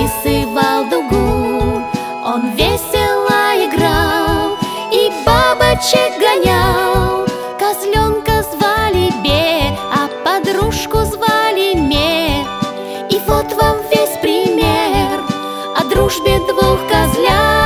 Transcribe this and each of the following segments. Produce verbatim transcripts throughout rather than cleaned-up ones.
выписывал дугу. Он весело играл и бабочек гонял. Козленка звали Бе, а подружку звали Ме. И вот вам весь пример о дружбе двух козлят.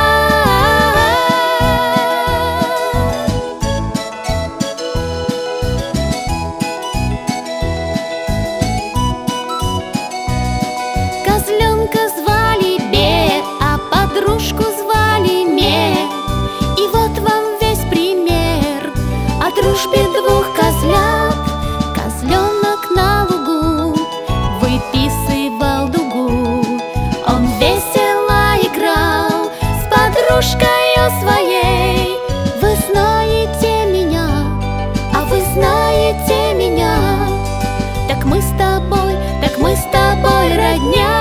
Козленка звали Бе, а подружку звали Ме. И вот вам весь пример о дружбе двух козлят. Козленок на лугу выписывал дугу. Он весело играл с подружкою своей. Вы знаете меня, а вы знаете меня. Так мы с тобой, так мы с тобой родня.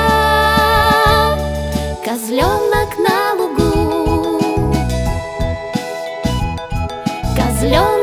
Козленок на лугу, козленок